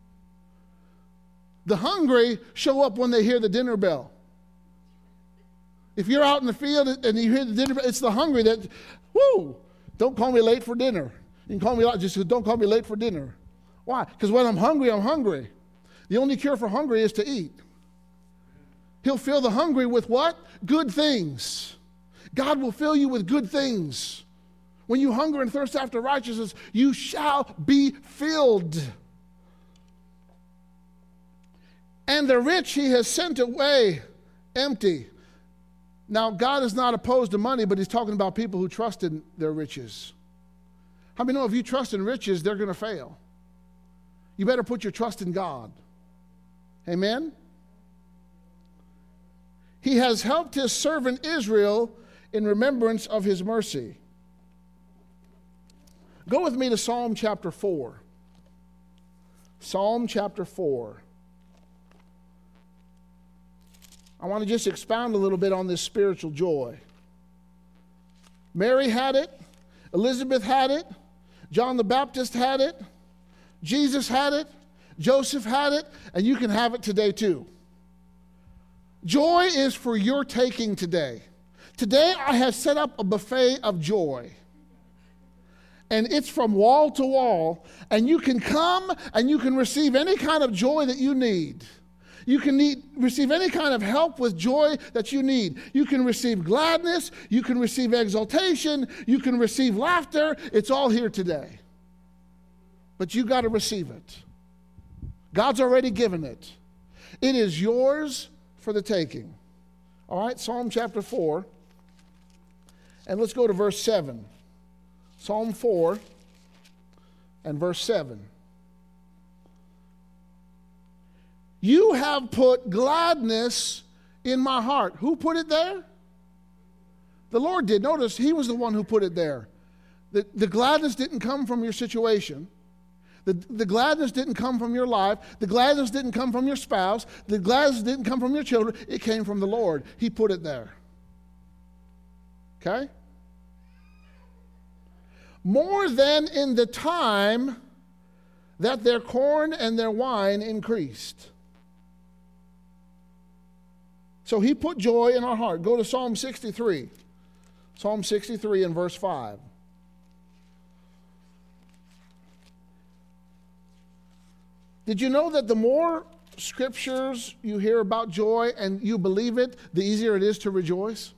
The hungry show up when they hear the dinner bell. If you're out in the field and you hear the dinner bell, it's the hungry that, whoo, don't call me late for dinner. You can call me late, just don't call me late for dinner. Why? Because when I'm hungry, I'm hungry. The only cure for hungry is to eat. He'll fill the hungry with what? Good things. God will fill you with good things. When you hunger and thirst after righteousness, you shall be filled. And the rich He has sent away empty. Now, God is not opposed to money, but He's talking about people who trust in their riches. How many know if you trust in riches, they're going to fail? You better put your trust in God. Amen? He has helped His servant Israel in remembrance of His mercy. Go with me to Psalm chapter 4. Psalm chapter 4. I want to just expound a little bit on this spiritual joy. Mary had it. Elizabeth had it. John the Baptist had it. Jesus had it. Joseph had it. And you can have it today too. Joy is for your taking today. Today I have set up a buffet of joy. And it's from wall to wall. And you can come and you can receive any kind of joy that you need. You can receive any kind of help with joy that you need. You can receive gladness. You can receive exaltation. You can receive laughter. It's all here today. But you got to receive it. God's already given it. It is yours for the taking. All right, Psalm chapter 4. And let's go to verse 7. Psalm 4 and verse 7. You have put gladness in my heart. Who put it there? The Lord did. Notice He was the one who put it there. The gladness didn't come from your situation. The gladness didn't come from your life. The gladness didn't come from your spouse. The gladness didn't come from your children. It came from the Lord. He put it there. Okay? More than in the time that their corn and their wine increased. So He put joy in our heart. Go to Psalm 63. Psalm 63 and verse 5. Did you know that the more scriptures you hear about joy and you believe it, the easier it is to rejoice?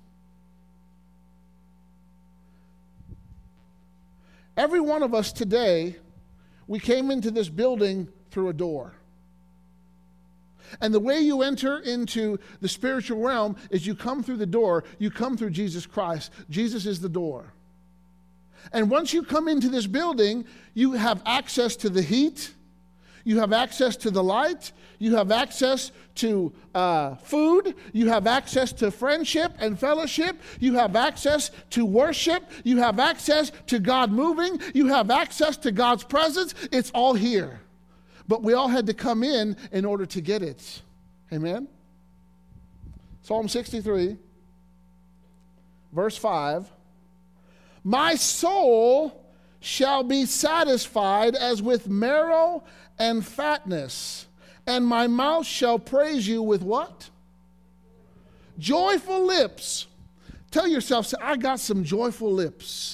Every one of us today, we came into this building through a door. And the way you enter into the spiritual realm is you come through the door. You come through Jesus Christ. Jesus is the door. And once you come into this building, you have access to the heat. You have access to the light. You have access to food. You have access to friendship and fellowship. You have access to worship. You have access to God moving. You have access to God's presence. It's all here. But we all had to come in order to get it. Amen? Psalm 63, verse 5. My soul shall be satisfied as with marrow and fatness, and my mouth shall praise you with what? Joyful lips. Tell yourself, say, I got some joyful lips.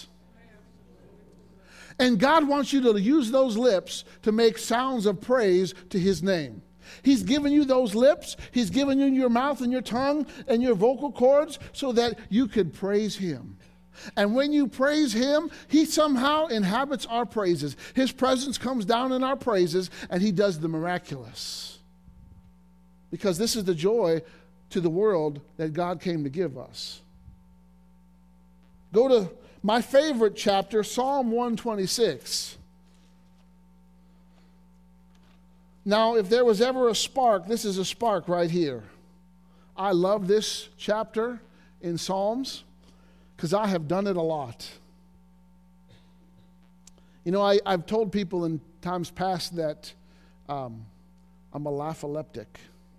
And God wants you to use those lips to make sounds of praise to His name. He's given you those lips. He's given you your mouth and your tongue and your vocal cords so that you could praise Him. And when you praise Him, He somehow inhabits our praises. His presence comes down in our praises, and He does the miraculous. Because this is the joy to the world that God came to give us. Go to my favorite chapter, Psalm 126. Now, if there was ever a spark, this is a spark right here. I love this chapter in Psalms because I have done it a lot. You know, I've told people in times past that I'm a laugh-epileptic.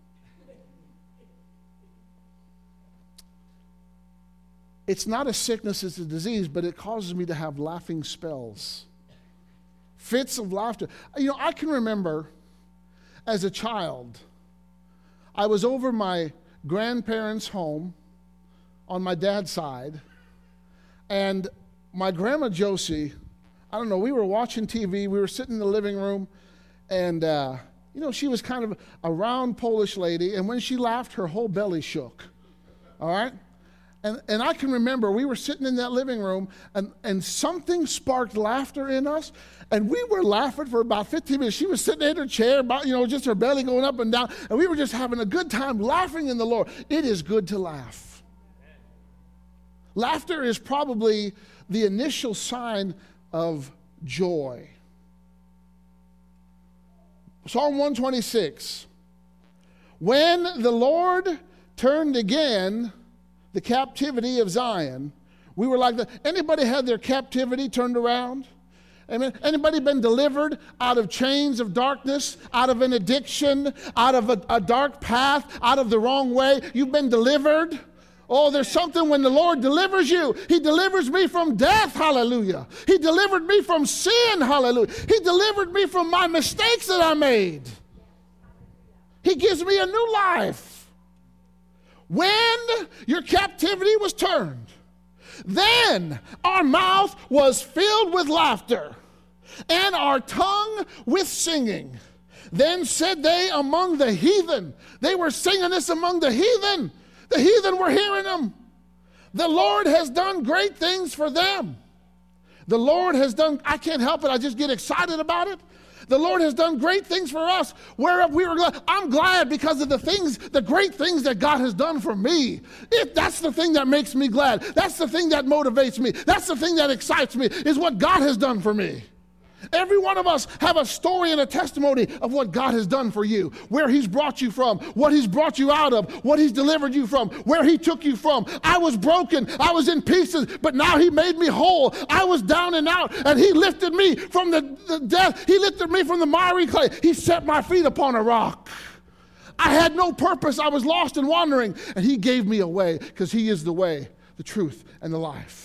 It's not a sickness, it's a disease, but it causes me to have laughing spells. Fits of laughter. You know, I can remember as a child, I was over my grandparents' home on my dad's side, and my grandma Josie, I don't know, we were watching TV, we were sitting in the living room, and you know, she was kind of a round Polish lady, and when she laughed, her whole belly shook. All right? And I can remember we were sitting in that living room, and something sparked laughter in us, and we were laughing for about 15 minutes. She was sitting in her chair, you know, just her belly going up and down, and we were just having a good time laughing in the Lord. It is good to laugh. Laughter is probably the initial sign of joy. Psalm 126. When the Lord turned again the captivity of Zion, we were like that. Anybody had their captivity turned around? Amen. Anybody been delivered out of chains of darkness, out of an addiction, out of a dark path, out of the wrong way? You've been delivered. Oh, there's something when the Lord delivers you. He delivers me from death, hallelujah. He delivered me from sin, hallelujah. He delivered me from my mistakes that I made. He gives me a new life. When your captivity was turned, then our mouth was filled with laughter, and our tongue with singing. Then said they among the heathen, they were singing this among the heathen. The heathen were hearing them. The Lord has done great things for them. The Lord has done, I can't help it, I just get excited about it. The Lord has done great things for us, whereof we were glad. I'm glad because of the great things that God has done for me. That's the thing that makes me glad. That's the thing that motivates me. That's the thing that excites me, is what God has done for me. Every one of us have a story and a testimony of what God has done for you, where He's brought you from, what He's brought you out of, what He's delivered you from, where He took you from. I was broken, I was in pieces, but now He made me whole. I was down and out, and He lifted me from the death. He lifted me from the miry clay. He set my feet upon a rock. I had no purpose. I was lost and wandering, and He gave me a way, because He is the way, the truth, and the life.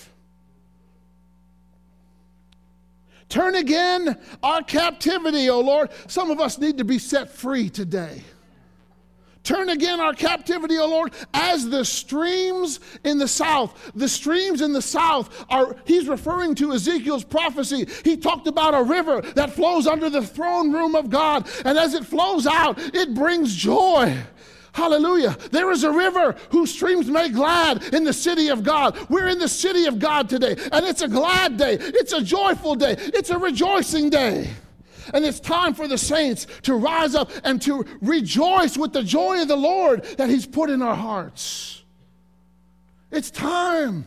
Turn again our captivity, O Lord. Some of us need to be set free today. Turn again our captivity, O Lord, as the streams in the south. The streams in the south he's referring to Ezekiel's prophecy. He talked about a river that flows under the throne room of God. And as it flows out, it brings joy. Hallelujah. There is a river whose streams make glad in the city of God. We're in the city of God today, and it's a glad day. It's a joyful day. It's a rejoicing day. And it's time for the saints to rise up and to rejoice with the joy of the Lord that He's put in our hearts. It's time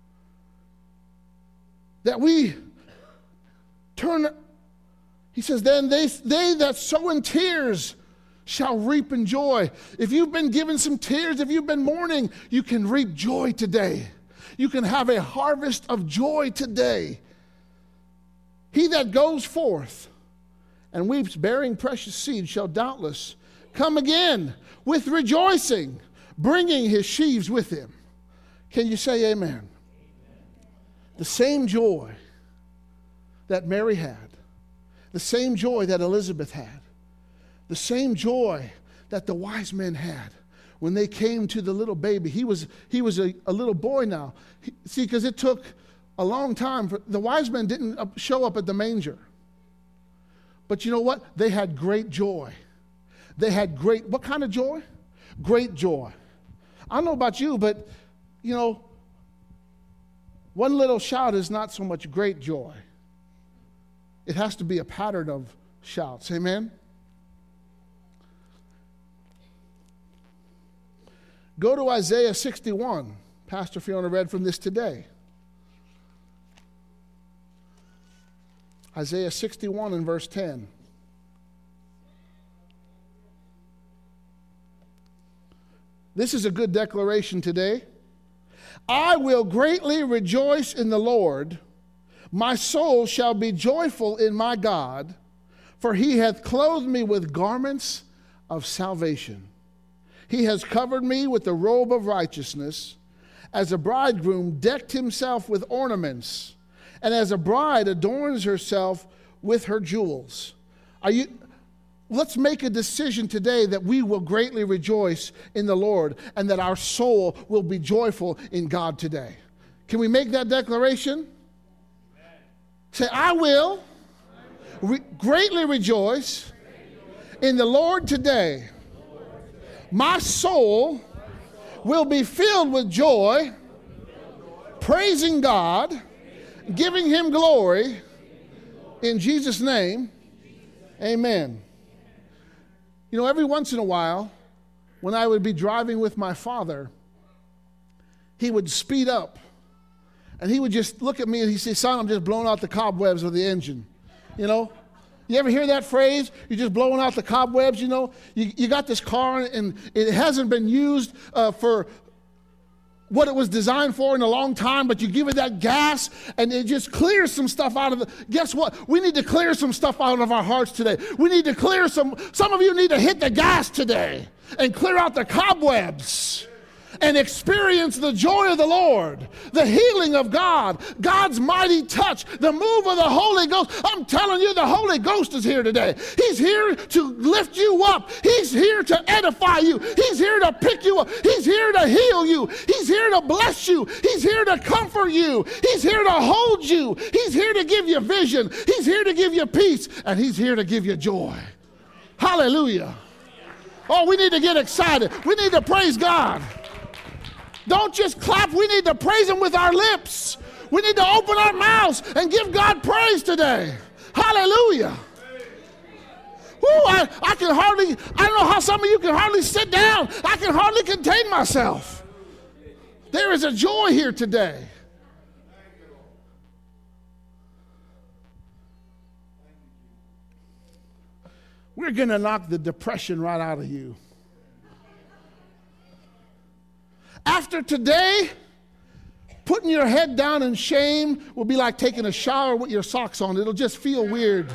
that we turn. He says, then they that sow in tears shall reap in joy. If you've been given some tears, if you've been mourning, you can reap joy today. You can have a harvest of joy today. He that goes forth and weeps, bearing precious seed, shall doubtless come again with rejoicing, bringing his sheaves with him. Can you say amen? Amen. The same joy that Mary had, the same joy that Elizabeth had, the same joy that the wise men had when they came to the little baby. He was a little boy now. See, because it took a long time. The wise men didn't show up at the manger. But you know what? They had great joy. They had what kind of joy? Great joy. I don't know about you, but, you know, one little shout is not so much great joy. It has to be a pattern of shouts. Amen? Go to Isaiah 61. Pastor Fiona read from this today. Isaiah 61 and verse 10. This is a good declaration today. I will greatly rejoice in the Lord. My soul shall be joyful in my God, for he hath clothed me with garments of salvation. He has covered me with the robe of righteousness, as a bridegroom decked himself with ornaments, and as a bride adorns herself with her jewels. Let's make a decision today that we will greatly rejoice in the Lord and that our soul will be joyful in God today. Can we make that declaration? Say, I will greatly rejoice in the Lord today. My soul will be filled with joy, praising God, giving him glory. In Jesus' name, amen. You know, every once in a while, when I would be driving with my father, he would speed up. And he would just look at me and he'd say, son, I'm just blowing out the cobwebs of the engine. You know? You ever hear that phrase? You're just blowing out the cobwebs, you know? You got this car and it hasn't been used for what it was designed for in a long time, but you give it that gas and it just clears some stuff out of the... Guess what? We need to clear some stuff out of our hearts today. We need to clear some of you need to hit the gas today and clear out the cobwebs and experience the joy of the Lord, the healing of God, God's mighty touch, the move of the Holy Ghost. I'm telling you, the Holy Ghost is here today. He's here to lift you up. He's here to edify you. He's here to pick you up. He's here to heal you. He's here to bless you. He's here to comfort you. He's here to hold you. He's here to give you vision. He's here to give you peace. And he's here to give you joy. Hallelujah. Oh, we need to get excited. We need to praise God. Don't just clap. We need to praise him with our lips. We need to open our mouths and give God praise today. Hallelujah. Woo, I don't know how some of you can hardly sit down. I can hardly contain myself. There is a joy here today. We're going to knock the depression right out of you. After today, putting your head down in shame will be like taking a shower with your socks on. It'll just feel weird.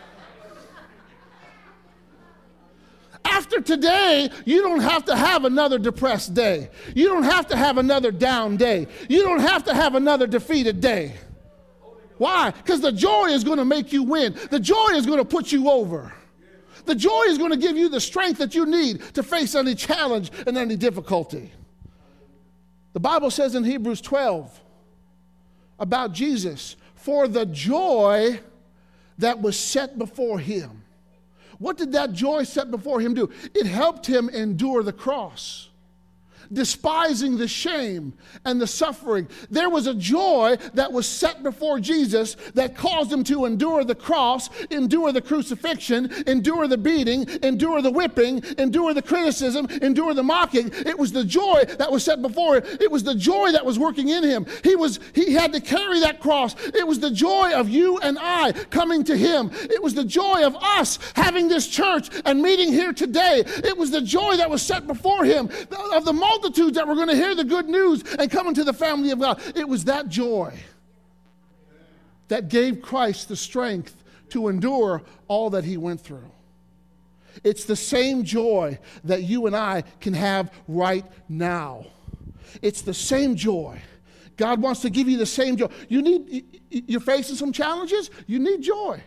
After today, you don't have to have another depressed day. You don't have to have another down day. You don't have to have another defeated day. Why? Because the joy is going to make you win. The joy is going to put you over. The joy is going to give you the strength that you need to face any challenge and any difficulty. The Bible says in Hebrews 12 about Jesus, for the joy that was set before him. What did that joy set before him do? It helped him endure the cross, despising the shame and the suffering. There was a joy that was set before Jesus that caused him to endure the cross, endure the crucifixion, endure the beating, endure the whipping, endure the criticism, endure the mocking. It was the joy that was set before him. It was the joy that was working in him. He had to carry that cross. It was the joy of you and I coming to him. It was the joy of us having this church and meeting here today. It was the joy that was set before him of the multitudes that were going to hear the good news and come into the family of God. It was that joy that gave Christ the strength to endure all that he went through. It's the same joy that you and I can have right now. It's the same joy. God wants to give you the same joy. You're facing some challenges, you need joy.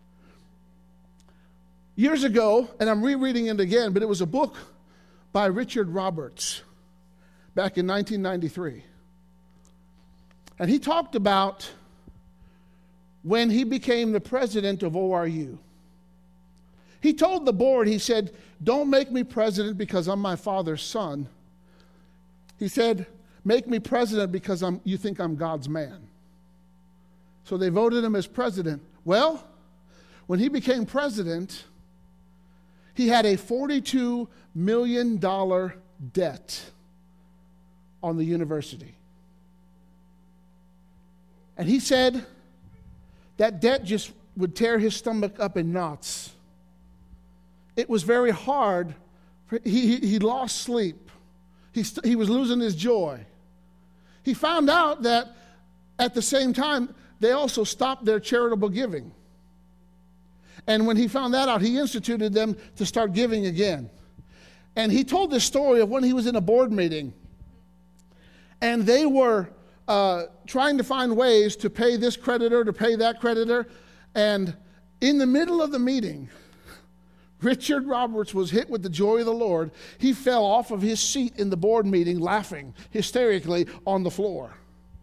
Years ago, and I'm rereading it again, but it was a book by Richard Roberts back in 1993. And he talked about when he became the president of ORU. He told the board, he said, don't make me president because I'm my father's son. He said, make me president because you think I'm God's man. So they voted him as president. Well, when he became president, he had a $42 million debt on the university. And he said that debt just would tear his stomach up in knots. It was very hard. He lost sleep. He was losing his joy. He found out that at the same time, they also stopped their charitable giving. And when he found that out, he instituted them to start giving again. And he told this story of when he was in a board meeting. And they were trying to find ways to pay this creditor, to pay that creditor. And in the middle of the meeting, Richard Roberts was hit with the joy of the Lord. He fell off of his seat in the board meeting, laughing hysterically on the floor.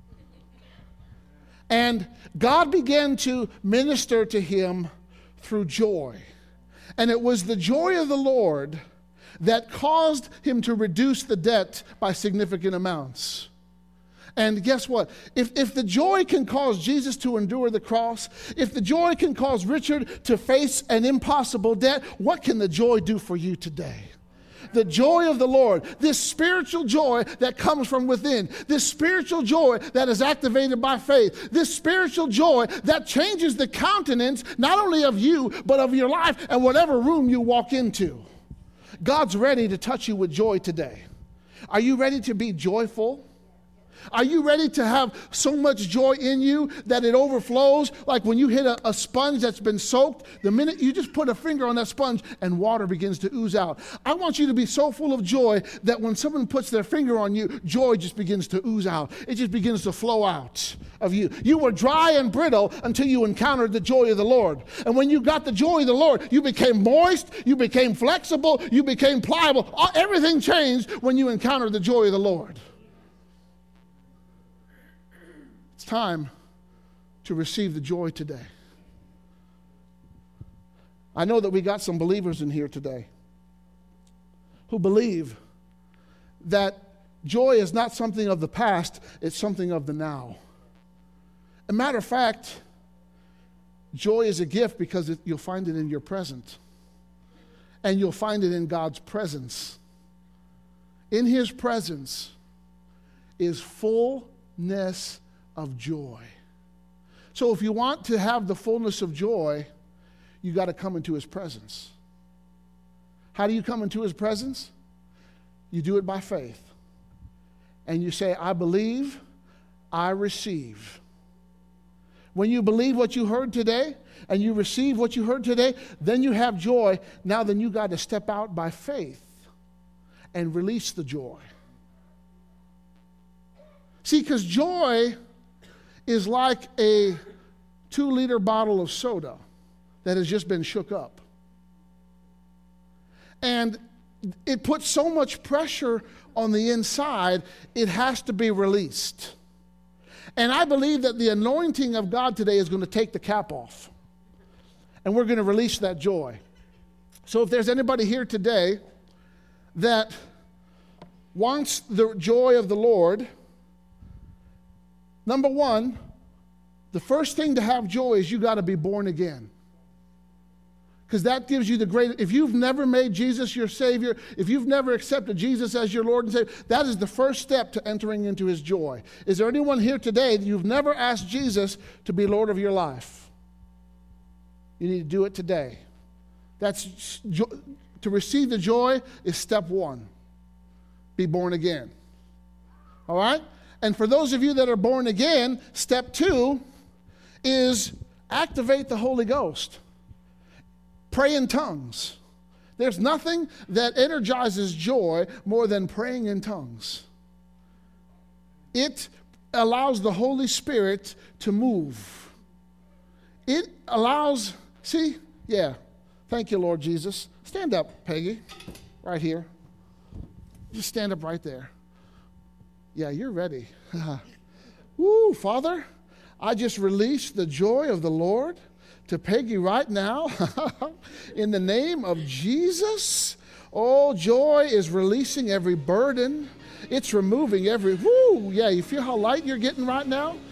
And God began to minister to him through joy. And it was the joy of the Lord that caused him to reduce the debt by significant amounts. And guess what? If the joy can cause Jesus to endure the cross, if the joy can cause Richard to face an impossible debt, what can the joy do for you today? The joy of the Lord, this spiritual joy that comes from within, this spiritual joy that is activated by faith, this spiritual joy that changes the countenance not only of you, but of your life and whatever room you walk into. God's ready to touch you with joy today. Are you ready to be joyful? Are you ready to have so much joy in you that it overflows? Like when you hit a sponge that's been soaked, the minute you just put a finger on that sponge and water begins to ooze out. I want you to be so full of joy that when someone puts their finger on you, joy just begins to ooze out. It just begins to flow out of you. You were dry and brittle until you encountered the joy of the Lord. And when you got the joy of the Lord, you became moist, you became flexible, you became pliable. Everything changed when you encountered the joy of the Lord. Time to receive the joy today. I know that we got some believers in here today who believe that joy is not something of the past, it's something of the now. As a matter of fact, joy is a gift because you'll find it in your present. And you'll find it in God's presence. In His presence is fullness of joy. So if you want to have the fullness of joy, you got to come into His presence. How do you come into His presence? You do it by faith. And you say, I believe, I receive. When you believe what you heard today and you receive what you heard today, then you have joy. Now then you got to step out by faith and release the joy. See, because joy is like a 2-liter bottle of soda that has just been shook up. And it puts so much pressure on the inside, it has to be released. And I believe that the anointing of God today is going to take the cap off. And we're going to release that joy. So if there's anybody here today that wants the joy of the Lord, number one, the first thing to have joy is you got to be born again. Because that gives you the great, if you've never made Jesus your Savior, if you've never accepted Jesus as your Lord and Savior, that is the first step to entering into His joy. Is there anyone here today that you've never asked Jesus to be Lord of your life? You need to do it today. That's to receive the joy is step one. Be born again. All right? And for those of you that are born again, step two is activate the Holy Ghost. Pray in tongues. There's nothing that energizes joy more than praying in tongues. It allows the Holy Spirit to move. It allows, thank you, Lord Jesus. Stand up, Peggy, right here. Just stand up right there. Yeah, you're ready. Woo, Father, I just release the joy of the Lord to Peggy right now. In the name of Jesus. Oh, joy is releasing every burden. It's removing every, you feel how light you're getting right now?